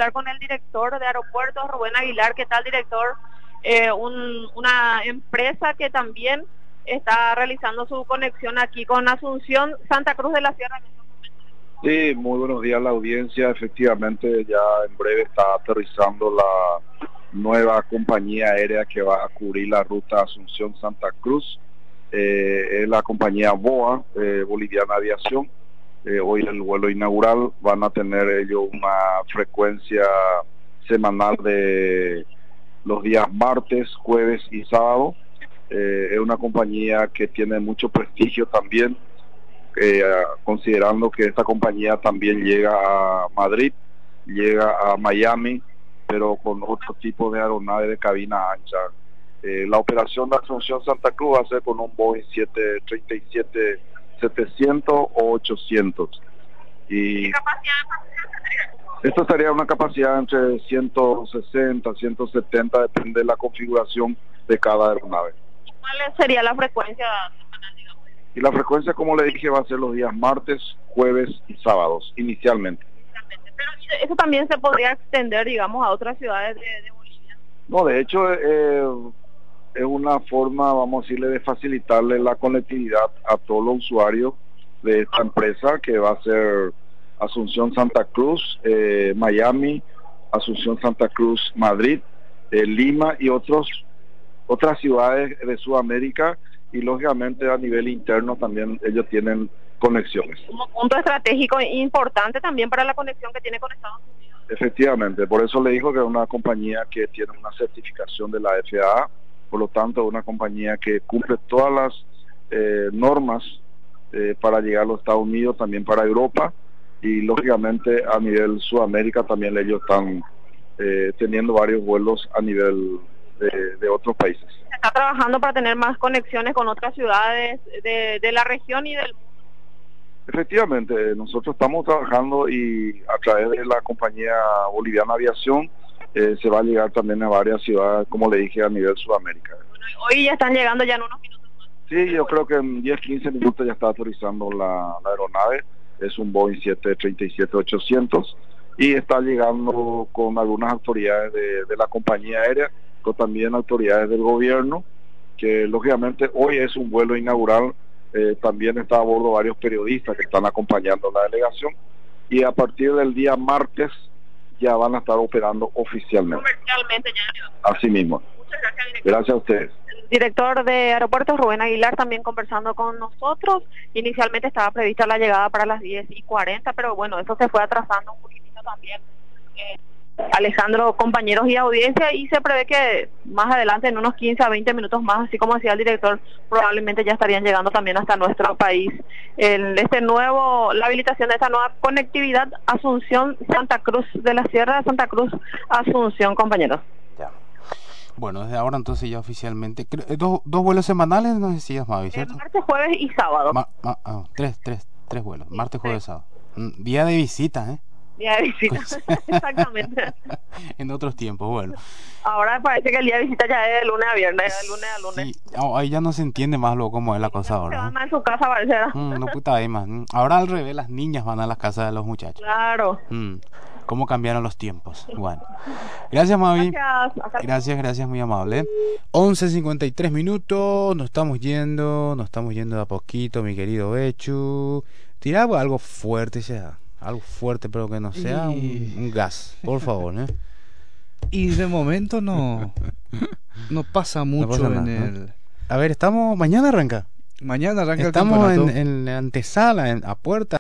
hablar con el director de Aeropuertos, Rubén Aguilar. ¿Qué tal, director? Una empresa que también está realizando su conexión aquí con Asunción, Santa Cruz de la Sierra. Sí, muy buenos días a la audiencia. Efectivamente, ya en breve está aterrizando la nueva compañía aérea que va a cubrir la ruta Asunción-Santa Cruz. Es la compañía BOA, Boliviana Aviación. Hoy el vuelo inaugural, van a tener ellos una frecuencia semanal de los días martes, jueves y sábado. Es una compañía que tiene mucho prestigio también, considerando que esta compañía también llega a Madrid, llega a Miami, pero con otro tipo de aeronave de cabina ancha. La operación de Asunción Santa Cruz va a ser con un Boeing 737-700 o 800. Y ¿Qué capacidad de pasajero tendría? esto sería una capacidad entre 160, 170, depende de la configuración de cada aeronave. ¿Cuál sería la frecuencia? Y la frecuencia, como le dije, va a ser los días martes, jueves y sábados, inicialmente. Pero eso también se podría extender, digamos, a otras ciudades de Bolivia. No, de hecho, es una forma, vamos a decirle, de facilitarle la conectividad a todos los usuarios de esta empresa, que va a ser Asunción Santa Cruz, Miami, Asunción Santa Cruz, Madrid, Lima y otras ciudades de Sudamérica, y lógicamente a nivel interno también ellos tienen conexiones. Como punto estratégico importante también para la conexión que tiene con Estados Unidos. Efectivamente, por eso le dijo que es una compañía que tiene una certificación de la FAA, por lo tanto es una compañía que cumple todas las normas para llegar a los Estados Unidos, también para Europa, y lógicamente a nivel Sudamérica también ellos están teniendo varios vuelos a nivel de otros países. Se está trabajando para tener más conexiones con otras ciudades de la región y del mundo. Efectivamente, nosotros estamos trabajando y a través de la compañía Boliviana Aviación se va a llegar también a varias ciudades, como le dije, a nivel Sudamérica. Bueno, hoy ya están llegando ya en unos minutos más. Sí, yo creo que en 10-15 minutos ya está autorizando la aeronave. Es un Boeing 737-800 y está llegando con algunas autoridades de la compañía aérea, con también autoridades del gobierno, que lógicamente hoy es un vuelo inaugural. También está a bordo varios periodistas que están acompañando la delegación, y a partir del día martes ya van a estar operando oficialmente. Comercialmente ya. Así mismo. Muchas gracias, director. Gracias a ustedes. El director de Aeropuertos, Rubén Aguilar, también conversando con nosotros. Inicialmente estaba prevista la llegada para las 10:40, pero bueno, eso se fue atrasando un poquitito también. Alejandro, compañeros y audiencia, y se prevé que más adelante, en unos 15 a 20 minutos más, así como decía el director, probablemente ya estarían llegando también hasta nuestro país la habilitación de esta nueva conectividad Asunción-Santa Cruz de la Sierra de Santa Cruz, Asunción, compañeros. Ya. Bueno, desde ahora entonces ya oficialmente, dos vuelos semanales, no decías, Mavi, ¿cierto? Martes, jueves y sábado. Tres vuelos, martes, jueves, sábado. Día de visita, Día de visita, exactamente. En otros tiempos, bueno. Ahora parece que el día de visita ya es de lunes a viernes, de lunes a lunes. Sí, ahí ya no se entiende más luego cómo es la cosa ahora. Se van a su casa, parece. No puta hay más. Ahora al revés, las niñas van a las casas de los muchachos. Claro. Cómo cambiaron los tiempos. Bueno. Gracias, Mavi. Gracias, muy amable. 11:53 minutos, nos estamos yendo de a poquito, mi querido Bechu. Tira algo fuerte, ya. Algo fuerte, pero que no sea un gas, por favor, Y de momento no pasa mucho, no pasa nada, A ver, mañana arranca. Mañana arranca Estamos el campeonato. en la antesala, a puerta.